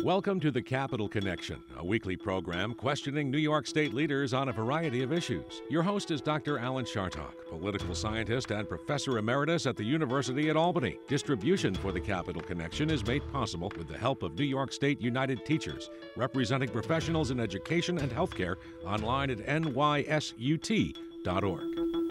Welcome to the Capital Connection, a weekly program questioning New York State leaders on a variety of issues. Your host is Dr. Alan Chartock, political scientist and professor emeritus at the University at Albany. Distribution for the Capital Connection is made possible with the help of New York State United Teachers, representing professionals in education and healthcare, online at nysut.org.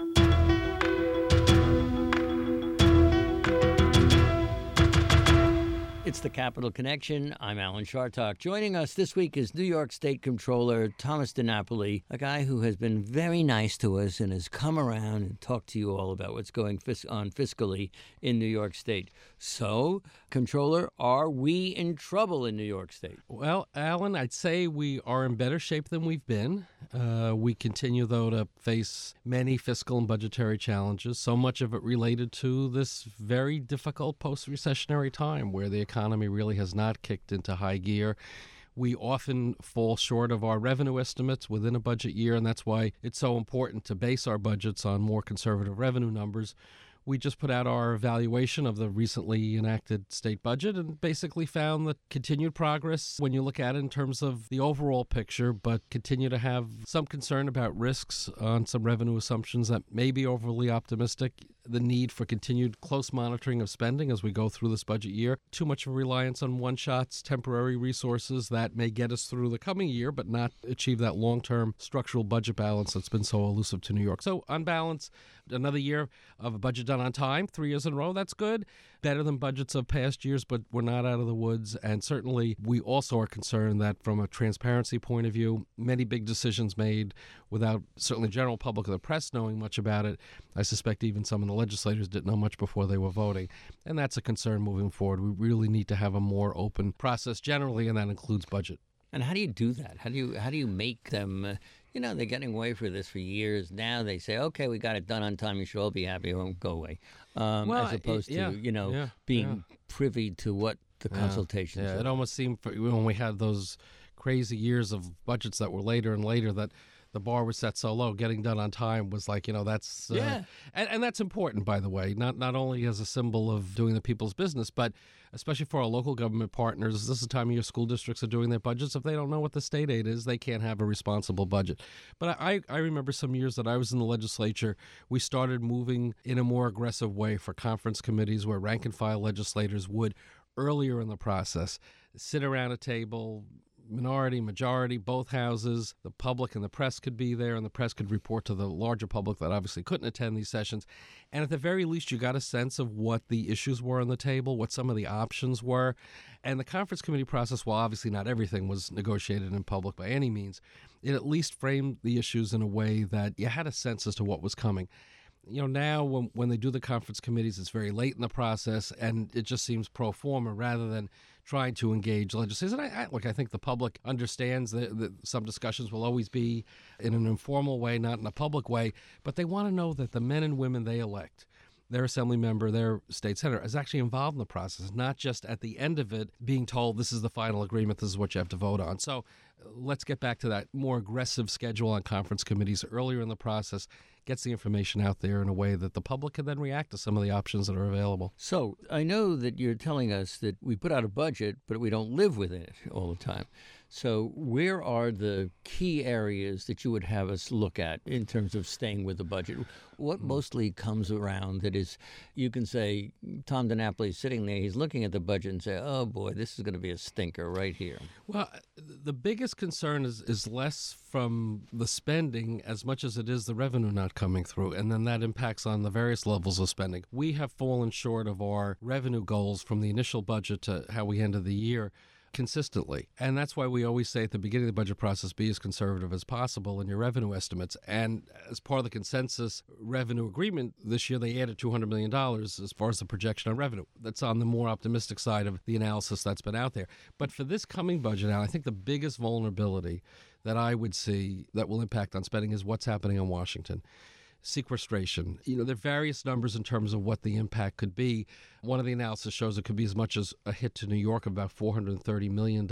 It's the Capital Connection. I'm Alan Chartock. Joining us this week is New York State Comptroller Thomas DiNapoli, a guy who has been very nice to us and has come around and talked to you all about what's going on fiscally in New York State. So, Comptroller, are we in trouble in New York State? Well, Alan, I'd say we are in better shape than we've been. We continue, though, to face many fiscal and budgetary challenges, so much of it related to this very difficult post-recessionary time where the economy really has not kicked into high gear. We often fall short of our revenue estimates within a budget year, and that's why it's so important to base our budgets on more conservative revenue numbers. We just put out our evaluation of the recently enacted state budget and basically found that continued progress when you look at it in terms of the overall picture, but continue to have some concern about risks on some revenue assumptions that may be overly optimistic, the need for continued close monitoring of spending as we go through this budget year, too much of a reliance on one-shots, temporary resources that may get us through the coming year but not achieve that long-term structural budget balance that's been so elusive to New York. So on balance, another year of a budget done on time, 3 years in a row, that's good. Better than budgets of past years, but we're not out of the woods. And certainly we also are concerned that from a transparency point of view, many big decisions made without certainly the general public or the press knowing much about it. I suspect even some of the legislators didn't know much before they were voting. And that's a concern moving forward. We really need to have a more open process generally, and that includes budget. And how do you do that? How do you make them, they're getting away for this for years. Now they say, okay, we got it done on time. You should all be happy. It won't go away. As opposed to, being privy to what the consultations are. It almost seemed when we had those crazy years of budgets that were later and later that the bar was set so low, getting done on time was like, that's... And that's important, by the way, not only as a symbol of doing the people's business, but especially for our local government partners. This is the time of year school districts are doing their budgets. If they don't know what the state aid is, they can't have a responsible budget. But I remember some years that I was in the legislature, we started moving in a more aggressive way for conference committees where rank and file legislators would, earlier in the process, sit around a table, minority, majority, both houses, the public and the press could be there, and the press could report to the larger public that obviously couldn't attend these sessions. And at the very least, you got a sense of what the issues were on the table, what some of the options were. And the conference committee process, while obviously not everything was negotiated in public by any means, it at least framed the issues in a way that you had a sense as to what was coming. Now when they do the conference committees, it's very late in the process, and it just seems pro forma rather than trying to engage legislators. And I think the public understands that some discussions will always be in an informal way, not in a public way, but they want to know that the men and women they elect, their assembly member, their state senator, is actually involved in the process, not just at the end of it being told this is the final agreement, this is what you have to vote on. So let's get back to that more aggressive schedule on conference committees earlier in the process, gets the information out there in a way that the public can then react to some of the options that are available. So I know that you're telling us that we put out a budget, but we don't live within it all the time. So where are the key areas that you would have us look at in terms of staying with the budget? What mostly comes around that is, you can say, Tom DiNapoli is sitting there, he's looking at the budget and say, oh boy, this is going to be a stinker right here. Well, the biggest concern is less from the spending as much as it is the revenue not coming through, and then that impacts on the various levels of spending. We have fallen short of our revenue goals from the initial budget to how we ended the year consistently. And that's why we always say at the beginning of the budget process, be as conservative as possible in your revenue estimates. And as part of the consensus revenue agreement this year, they added $200 million as far as the projection on revenue. That's on the more optimistic side of the analysis that's been out there. But for this coming budget now, I think the biggest vulnerability that I would see that will impact on spending is what's happening in Washington. Sequestration. There are various numbers in terms of what the impact could be. One of the analysis shows it could be as much as a hit to New York of about $430 million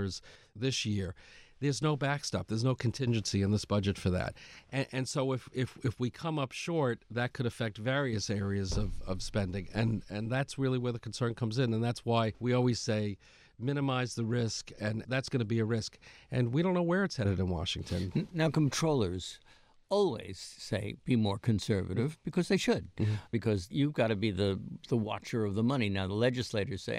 this year. There's no backstop. There's no contingency in this budget for that. And so if we come up short, that could affect various areas of spending. And that's really where the concern comes in. And that's why we always say minimize the risk, and that's going to be a risk. And we don't know where it's headed in Washington. Now, comptrollers always say be more conservative because they should, because you've got to be the watcher of the money. Now, the legislators say,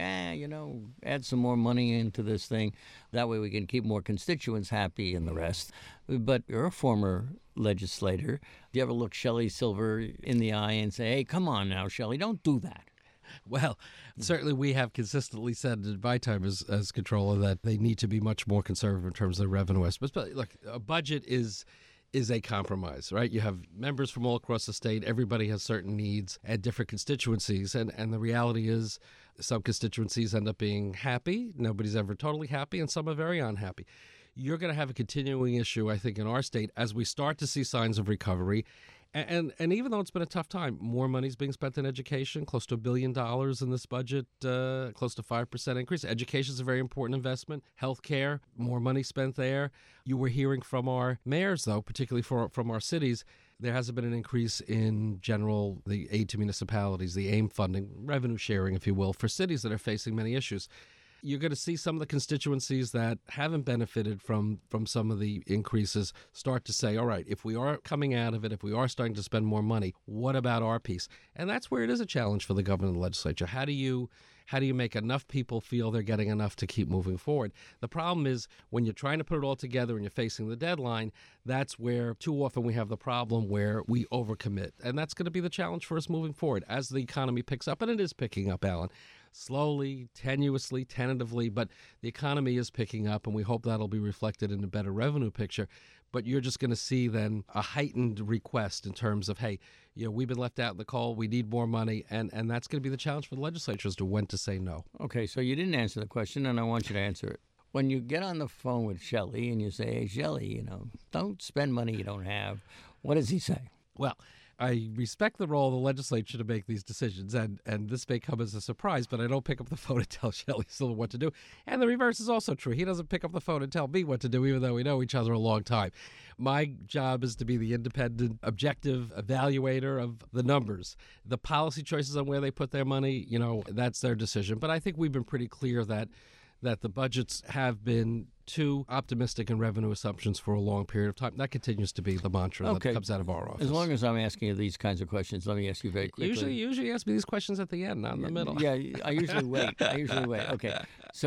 add some more money into this thing. That way we can keep more constituents happy and the rest. But you're a former legislator. Do you ever look Shelley Silver in the eye and say, hey, come on now, Shelley, don't do that? Well, certainly we have consistently said in my time as controller that they need to be much more conservative in terms of their revenue estimates. But look, a budget is a compromise, right? You have members from all across the state. Everybody has certain needs and different constituencies. And the reality is some constituencies end up being happy. Nobody's ever totally happy, and some are very unhappy. You're going to have a continuing issue, I think, in our state as we start to see signs of recovery. And even though it's been a tough time, more money's being spent in education, close to $1 billion in this budget, close to 5% increase. Education is a very important investment. Healthcare, more money spent there. You were hearing from our mayors, though, particularly from our cities, there hasn't been an increase in general the aid to municipalities, the AIM funding, revenue sharing, if you will, for cities that are facing many issues. You're going to see some of the constituencies that haven't benefited from some of the increases start to say, all right, if we are coming out of it, if we are starting to spend more money, what about our piece? And that's where it is a challenge for the governor and the legislature. How do you make enough people feel they're getting enough to keep moving forward? The problem is when you're trying to put it all together and you're facing the deadline, that's where too often we have the problem where we overcommit. And that's going to be the challenge for us moving forward as the economy picks up. And it is picking up, Alan. Slowly, tenuously, tentatively, but the economy is picking up, and we hope that'll be reflected in a better revenue picture. But you're just going to see then a heightened request in terms of, hey, we've been left out in the cold, we need more money, and that's going to be the challenge for the legislature as to when to say no. Okay, so you didn't answer the question, and I want you to answer it. When you get on the phone with Shelley and you say, hey, Shelley, don't spend money you don't have, what does he say? Well, I respect the role of the legislature to make these decisions, and this may come as a surprise, but I don't pick up the phone and tell Shelley Silver what to do. And the reverse is also true. He doesn't pick up the phone and tell me what to do, even though we know each other a long time. My job is to be the independent, objective evaluator of the numbers. The policy choices on where they put their money, that's their decision. But I think we've been pretty clear that the budgets have been too optimistic in revenue assumptions for a long period of time. That continues to be the mantra that comes out of our office. As long as I'm asking you these kinds of questions, let me ask you very quickly. Usually ask me these questions at the end, not in the middle. Yeah, I usually wait. Okay.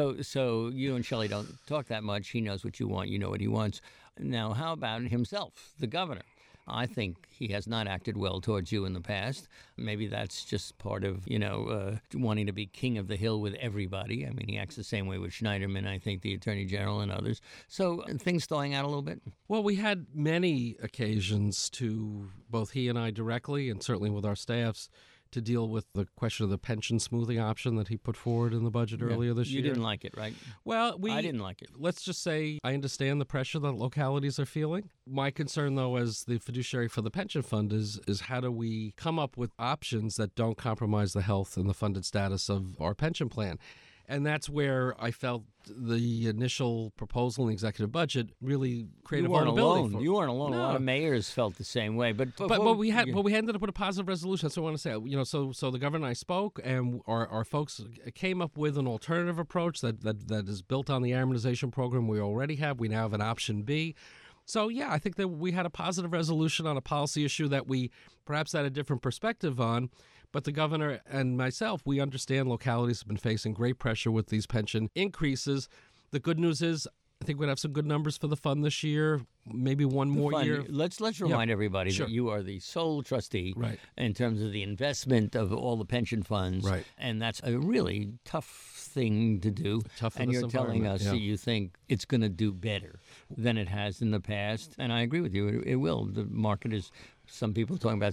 So you and Shelley don't talk that much. He knows what you want. You know what he wants. Now, how about himself, the governor? I think he has not acted well towards you in the past. Maybe that's just part of, wanting to be king of the hill with everybody. I mean, he acts the same way with Schneiderman, I think, the Attorney General and others. So things thawing out a little bit? Well, we had many occasions to, both he and I directly, and certainly with our staffs, to deal with the question of the pension smoothing option that he put forward in the budget earlier this year. You didn't like it, right? Well, I didn't like it. Let's just say I understand the pressure that localities are feeling. My concern, though, as the fiduciary for the pension fund is how do we come up with options that don't compromise the health and the funded status of our pension plan? And that's where I felt the initial proposal in the executive budget really created vulnerability. You weren't alone. No. A lot of mayors felt the same way. But we ended up with a positive resolution. That's what I want to say. So the governor and I spoke, and our folks came up with an alternative approach that is built on the amortization program we already have. We now have an option B. So, yeah, I think that we had a positive resolution on a policy issue that we perhaps had a different perspective on. But the governor and myself, we understand localities have been facing great pressure with these pension increases. The good news is I think we'd have some good numbers for the fund this year, maybe one more year. Let's remind everybody that you are the sole trustee in terms of the investment of all the pension funds. Right. And that's a really tough thing to do. And you're telling us that you think it's going to do better than it has in the past. And I agree with you. It will. The market is... Some people are talking about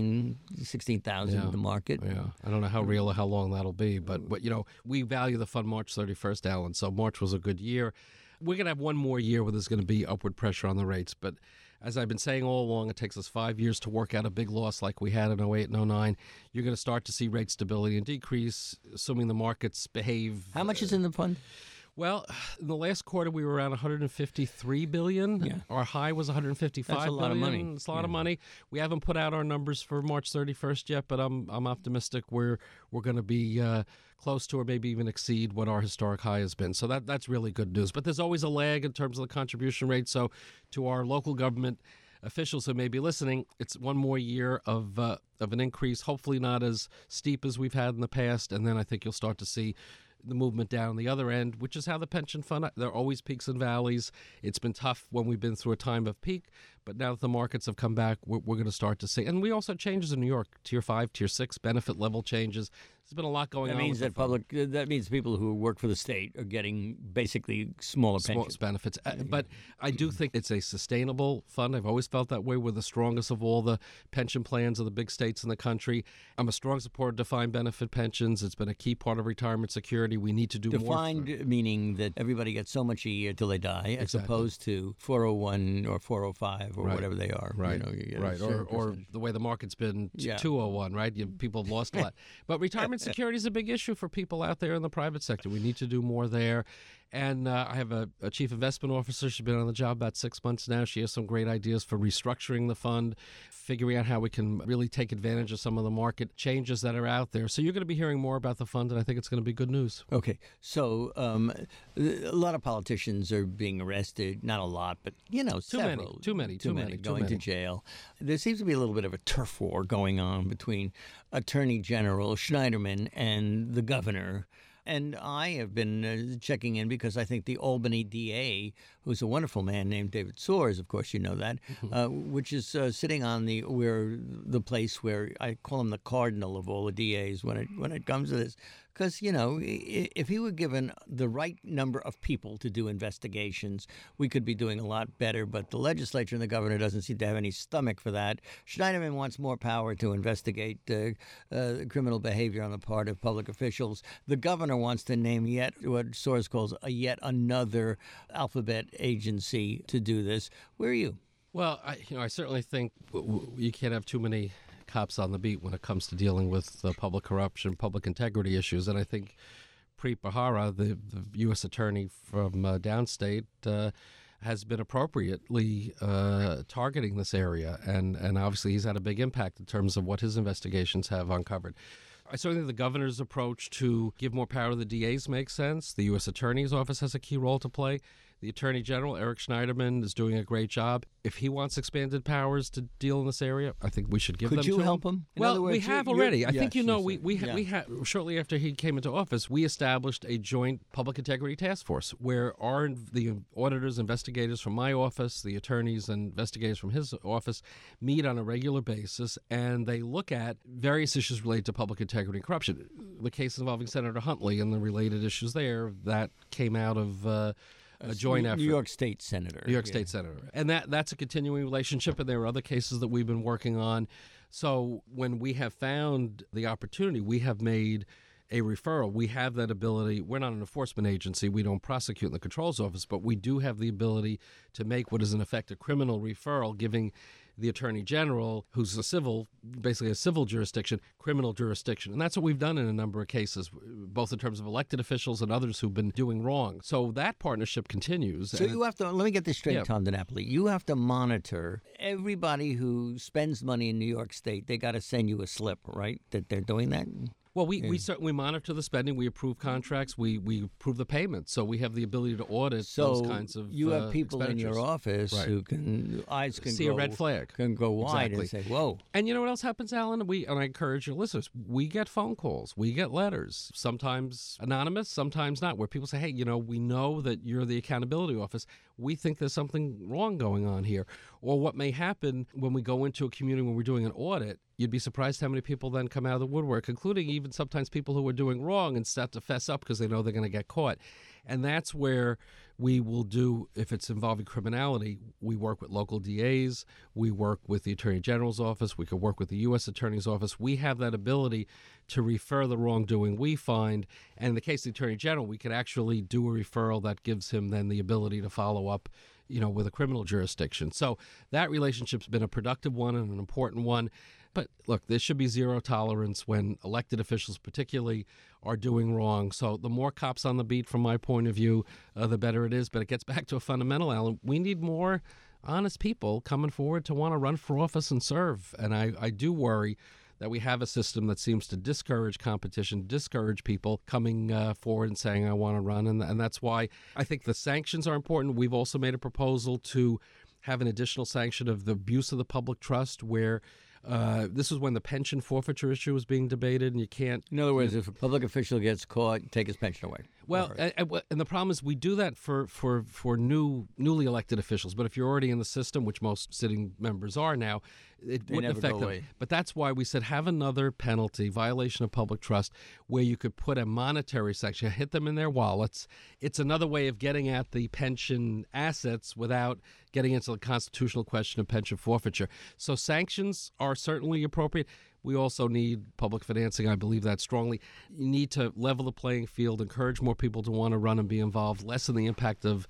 16,000 the market. Yeah, I don't know how real or how long that'll be, but we value the fund March 31st, Alan, so March was a good year. We're going to have one more year where there's going to be upward pressure on the rates, but as I've been saying all along, it takes us 5 years to work out a big loss like we had in 08 and 09. You're going to start to see rate stability and decrease, assuming the markets behave. How much is in the fund? Well, in the last quarter, we were around 153 billion. Yeah. Our high was 155 That's a lot of billion. money. It's a lot of Yeah. money. We haven't put out our numbers for March 31st yet, but I'm optimistic we're going to be close to or maybe even exceed what our historic high has been. So that's really good news. But there's always a lag in terms of the contribution rate. So to our local government officials who may be listening, it's one more year of an increase, hopefully not as steep as we've had in the past, and then I think you'll start to see the movement down the other end, which is how the pension fund, there are always peaks and valleys. It's been tough when we've been through a time of peak, but now that the markets have come back, we're going to start to see. And we also had changes in New York, Tier 5, Tier 6, benefit level changes. There's been a lot going on. That means that that means people who work for the state are getting basically smaller pensions. Benefits. But I do think it's a sustainable fund. I've always felt that way. We're the strongest of all the pension plans of the big states in the country. I'm a strong supporter of defined benefit pensions. It's been a key part of retirement security. We need to do more. Defined meaning that everybody gets so much a year till they die, as opposed to 401 or 405 or whatever they are. Right, you get right. Or the way the market's been 201, right? People have lost a lot. But retirement security is a big issue for people out there in the private sector. We need to do more there. And I have a chief investment officer. She's been on the job about 6 months now. She has some great ideas for restructuring the fund, figuring out how we can really take advantage of some of the market changes that are out there. So you're going to be hearing more about the fund, and I think it's going to be good news. Okay. So a lot of politicians are being arrested. Not a lot, but, several. Too many going to jail. There seems to be a little bit of a turf war going on between Attorney General Schneiderman and the governor. And I have been checking in because I think the Albany DA, who's a wonderful man named David Soares, of course you know that, which is sitting on the place where I call him the cardinal of all the DAs when it comes to this. Because, if he were given the right number of people to do investigations, we could be doing a lot better. But the legislature and the governor doesn't seem to have any stomach for that. Schneiderman wants more power to investigate criminal behavior on the part of public officials. The governor wants to name what Soares calls yet another alphabet agency to do this. Where are you? Well, I certainly think you can't have too many cops on the beat when it comes to dealing with public corruption, public integrity issues. And I think Preet Bharara, the U.S. attorney from downstate, has been appropriately targeting this area. And obviously he's had a big impact in terms of what his investigations have uncovered. I certainly think the governor's approach to give more power to the DAs makes sense. The U.S. Attorney's Office has a key role to play. The Attorney General, Eric Schneiderman, is doing a great job. If he wants expanded powers to deal in this area, I think we should give them to him. Could you help him? Well, we have already. I think we shortly after he came into office, we established a joint public integrity task force where the auditors, investigators from my office, the attorneys and investigators from his office meet on a regular basis, and they look at various issues related to public integrity and corruption. The case involving Senator Huntley and the related issues there, that came out of a joint effort. New York State Senator. State Senator. And that's a continuing relationship, and there are other cases that we've been working on. So when we have found the opportunity, we have made a referral. We have that ability. We're not an enforcement agency. We don't prosecute in the control's office, but we do have the ability to make what is in effect a criminal referral, giving the Attorney General, who's basically a civil jurisdiction, criminal jurisdiction. And that's what we've done in a number of cases, both in terms of elected officials and others who've been doing wrong. So that partnership continues. So you have to, let me get this straight, Tom DiNapoli. You have to monitor everybody who spends money in New York State. They got to send you a slip, right, that they're doing that? Well, we certainly monitor the spending. We approve contracts. We approve the payments. So we have the ability to audit those kinds of you have people in your office who eyes can see a red flag, can go wide and say, "Whoa!" And you know what else happens, Alan? And I encourage your listeners. We get phone calls. We get letters. Sometimes anonymous, sometimes not. Where people say, "Hey, we know that you're the accountability office. We think there's something wrong going on here." Or what may happen when we go into a community when we're doing an audit. You'd be surprised how many people then come out of the woodwork, including even sometimes people who are doing wrong and start to fess up because they know they're going to get caught. And that's where we will do, if it's involving criminality, we work with local DAs, we work with the Attorney General's office, we could work with the U.S. Attorney's Office. We have that ability to refer the wrongdoing we find. And in the case of the Attorney General, we could actually do a referral that gives him then the ability to follow up with a criminal jurisdiction. So that relationship's been a productive one and an important one. But look, there should be zero tolerance when elected officials particularly are doing wrong. So the more cops on the beat, from my point of view, the better it is. But it gets back to a fundamental, Alan. We need more honest people coming forward to want to run for office and serve. And I do worry that we have a system that seems to discourage competition, discourage people coming forward and saying, I want to run. And that's why I think the sanctions are important. We've also made a proposal to have an additional sanction of the abuse of the public trust, where this is when the pension forfeiture issue was being debated, and you can't... In other words, if a public official gets caught, take his pension away. Well, and the problem is we do that for newly elected officials. But if you're already in the system, which most sitting members are now, it wouldn't affect them. But that's why we said have another penalty, violation of public trust, where you could put a monetary sanction, hit them in their wallets. It's another way of getting at the pension assets without getting into the constitutional question of pension forfeiture. So sanctions are certainly appropriate. We also need public financing. I believe that strongly. You need to level the playing field, encourage more people to want to run and be involved, lessen the impact of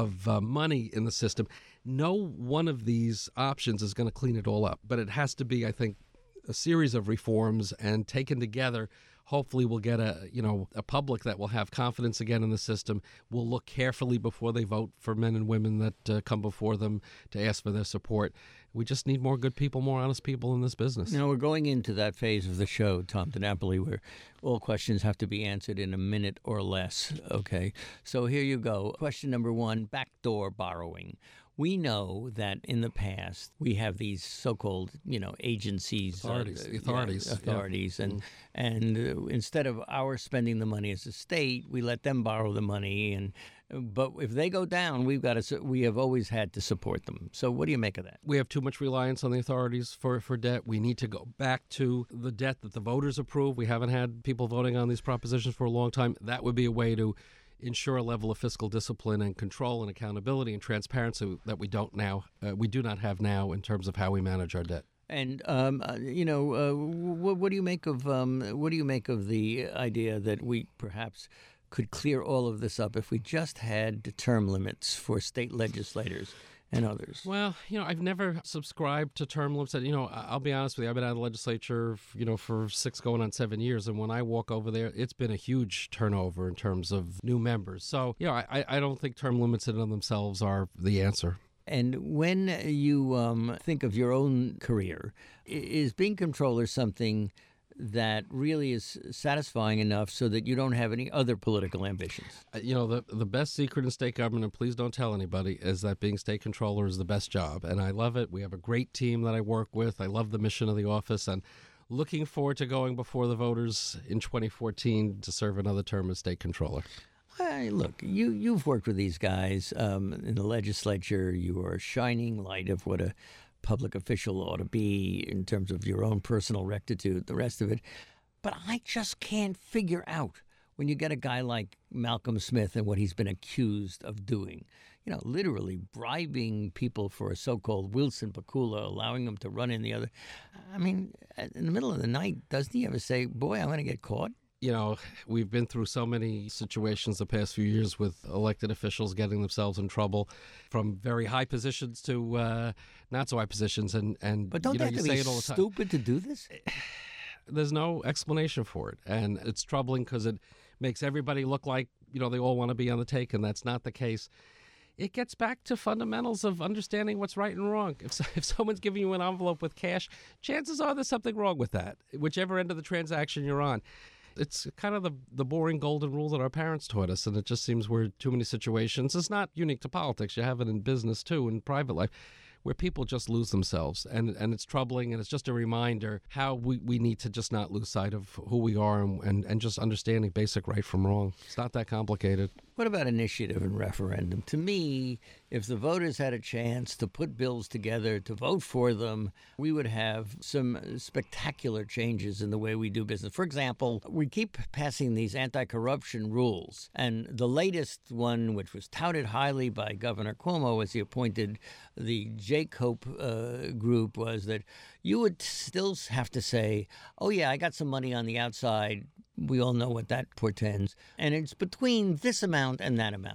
money in the system. No one of these options is going to clean it all up, but it has to be, I think, a series of reforms, and taken together, hopefully we'll get a public that will have confidence again in the system, will look carefully before they vote for men and women that come before them to ask for their support. We just need more good people, more honest people in this business. We're going into that phase of the show, Tom DiNapoli, where all questions have to be answered in a minute or less. Okay, so here you go. Question number one, backdoor borrowing. We know that in the past we have these so-called, agencies, authorities, and instead of our spending the money as a state, we let them borrow the money. But if they go down, we have always had to support them. So what do you make of that? We have too much reliance on the authorities for debt. We need to go back to the debt that the voters approve. We haven't had people voting on these propositions for a long time. That would be a way to ensure a level of fiscal discipline and control and accountability and transparency that we do not have now in terms of how we manage our debt. And what do you make of the idea that we perhaps could clear all of this up if we just had term limits for state legislators and others? Well, I've never subscribed to term limits. I'll be honest with you. I've been out of the legislature, for 6 going on 7 years. And when I walk over there, it's been a huge turnover in terms of new members. So, I don't think term limits in and of themselves are the answer. And when you think of your own career, is being controller something that really is satisfying enough so that you don't have any other political ambitions? The best secret in state government, and please don't tell anybody, is that being state controller is the best job. And I love it. We have a great team that I work with. I love the mission of the office, and looking forward to going before the voters in 2014 to serve another term as state controller. Look, you've worked with these guys in the legislature. You are a shining light of what a public official ought to be in terms of your own personal rectitude, the rest of it. But I just can't figure out when you get a guy like Malcolm Smith and what he's been accused of doing, literally bribing people for a so-called Wilson Pakula, allowing them to run in the other. I mean, in the middle of the night, doesn't he ever say, boy, I'm going to get caught? We've been through so many situations the past few years with elected officials getting themselves in trouble, from very high positions to not so high positions. But don't they have to be stupid to do this? There's no explanation for it. And it's troubling because it makes everybody look like, they all want to be on the take, and that's not the case. It gets back to fundamentals of understanding what's right and wrong. If someone's giving you an envelope with cash, chances are there's something wrong with that, whichever end of the transaction you're on. It's kind of the boring golden rule that our parents taught us, and it just seems we're too many situations. It's not unique to politics. You have it in business, too, in private life, where people just lose themselves. And it's troubling, and it's just a reminder how we need to just not lose sight of who we are and just understanding basic right from wrong. It's not that complicated. What about initiative and referendum? To me, if the voters had a chance to put bills together, to vote for them, we would have some spectacular changes in the way we do business. For example, we keep passing these anti-corruption rules. And the latest one, which was touted highly by Governor Cuomo as he appointed the J-COPE group, was that you would still have to say, oh, yeah, I got some money on the outside. We all know what that portends. And it's between this amount and that amount.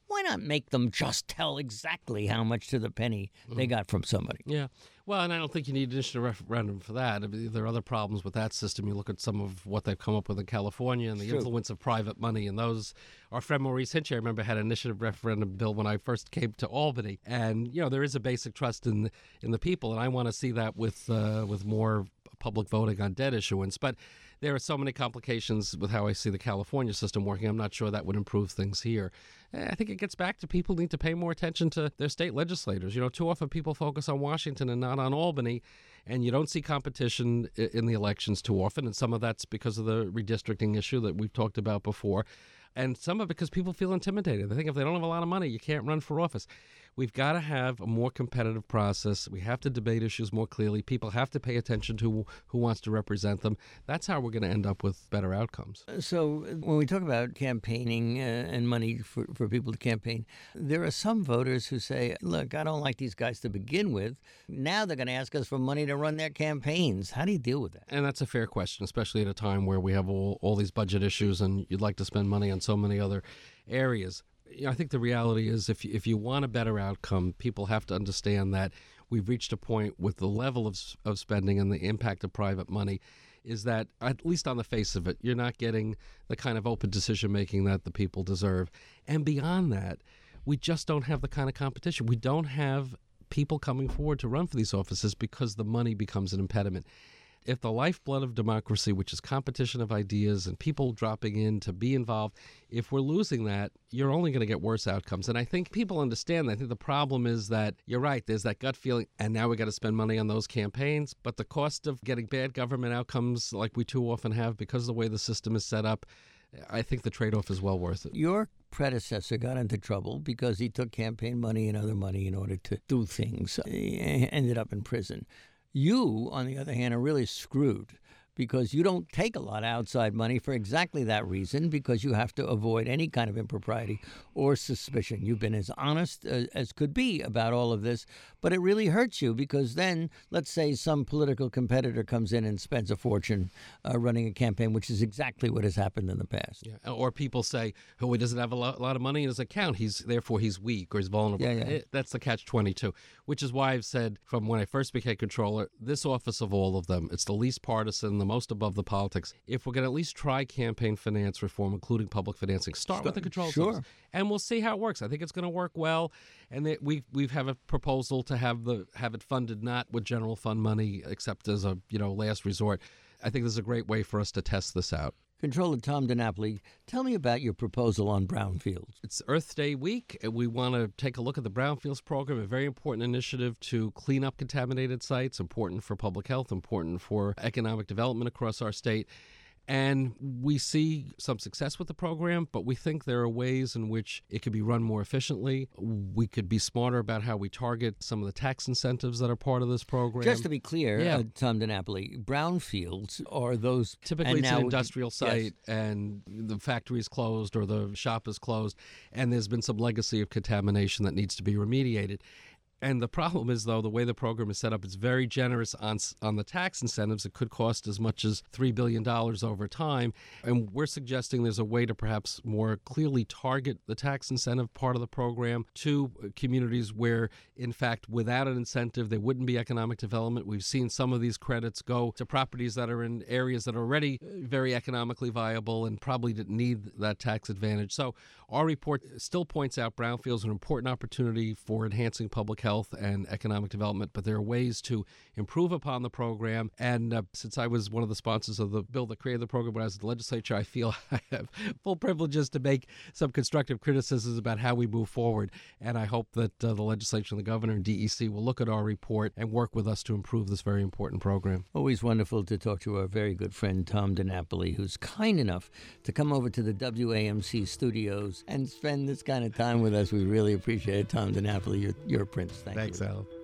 why not make them just tell exactly how much to the penny they got from somebody? Yeah. Well, and I don't think you need an initiative referendum for that. I mean, there are other problems with that system. You look at some of what they've come up with in California and the influence of private money and those. Our friend Maurice Hinchey, I remember, had an initiative referendum bill when I first came to Albany. And, there is a basic trust in the people, and I want to see that with more public voting on debt issuance. But there are so many complications with how I see the California system working. I'm not sure that would improve things here. I think it gets back to people need to pay more attention to their state legislators. Too often people focus on Washington and not on Albany, and you don't see competition in the elections too often, and some of that's because of the redistricting issue that we've talked about before, and some of it because people feel intimidated. They think if they don't have a lot of money, you can't run for office. We've got to have a more competitive process. We have to debate issues more clearly. People have to pay attention to who wants to represent them. That's how we're going to end up with better outcomes. So when we talk about campaigning and money for people to campaign, there are some voters who say, look, I don't like these guys to begin with. Now they're going to ask us for money to run their campaigns. How do you deal with that? And that's a fair question, especially at a time where we have all these budget issues and you'd like to spend money on so many other areas. I think the reality is if you want a better outcome, people have to understand that we've reached a point with the level of spending and the impact of private money is that, at least on the face of it, you're not getting the kind of open decision-making that the people deserve. And beyond that, we just don't have the kind of competition. We don't have people coming forward to run for these offices because the money becomes an impediment. If the lifeblood of democracy, which is competition of ideas and people dropping in to be involved, if we're losing that, you're only going to get worse outcomes. And I think people understand that. I think the problem is that you're right, there's that gut feeling, and now we got to spend money on those campaigns. But the cost of getting bad government outcomes like we too often have because of the way the system is set up, I think the trade-off is well worth it. Your predecessor got into trouble because he took campaign money and other money in order to do things. He ended up in prison. You, on the other hand, are really screwed because you don't take a lot of outside money for exactly that reason, because you have to avoid any kind of impropriety or suspicion. You've been as honest as could be about all of this, but it really hurts you because then, let's say some political competitor comes in and spends a fortune running a campaign, which is exactly what has happened in the past. Yeah. Or people say, oh, he doesn't have a lot of money in his account, therefore he's weak or he's vulnerable. That's the catch-22, which is why I've said from when I first became controller, this office of all of them, it's the least partisan, the most above the politics. If we're going to at least try campaign finance reform, including public financing, start with the control office, and we'll see how it works. I think it's going to work well, and we have a proposal to have it funded not with general fund money, except as a last resort. I think this is a great way for us to test this out. Controller Tom DiNapoli, tell me about your proposal on brownfields. It's Earth Day week, and we want to take a look at the Brownfields program, a very important initiative to clean up contaminated sites, important for public health, important for economic development across our state. And we see some success with the program, but we think there are ways in which it could be run more efficiently. We could be smarter about how we target some of the tax incentives that are part of this program. Just to be clear, Tom DiNapoli, brownfields are those... Typically it's an industrial site, and the factory is closed or the shop is closed, and there's been some legacy of contamination that needs to be remediated. And the problem is, though, the way the program is set up, it's very generous on the tax incentives. It could cost as much as $3 billion over time. And we're suggesting there's a way to perhaps more clearly target the tax incentive part of the program to communities where, in fact, without an incentive, there wouldn't be economic development. We've seen some of these credits go to properties that are in areas that are already very economically viable and probably didn't need that tax advantage. So our report still points out brownfields are an important opportunity for enhancing public health and economic development, but there are ways to improve upon the program. And since I was one of the sponsors of the bill that created the program when I was in the legislature, I feel I have full privileges to make some constructive criticisms about how we move forward. And I hope that the legislature and the governor and DEC will look at our report and work with us to improve this very important program. Always wonderful to talk to our very good friend Tom DiNapoli, who's kind enough to come over to the WAMC studios and spend this kind of time with us. We really appreciate it, Tom DiNapoli. You're a prince. Thanks, you. Al.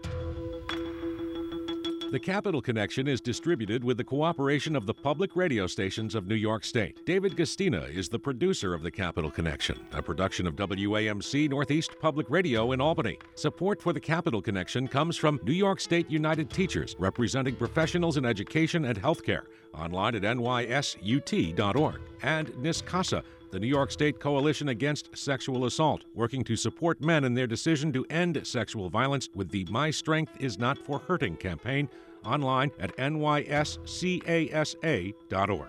The Capital Connection is distributed with the cooperation of the public radio stations of New York State. David Gastina is the producer of The Capital Connection, a production of WAMC Northeast Public Radio in Albany. Support for The Capital Connection comes from New York State United Teachers, representing professionals in education and healthcare, online at nysut.org, and NISCASA, the New York State Coalition Against Sexual Assault, working to support men in their decision to end sexual violence with the My Strength Is Not for Hurting campaign, online at nyscasa.org.